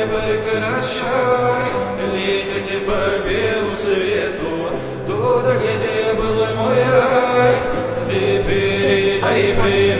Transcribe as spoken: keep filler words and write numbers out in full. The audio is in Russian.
прекращай лететь по белу свету, туда, где был мой рай. Ты передай привет.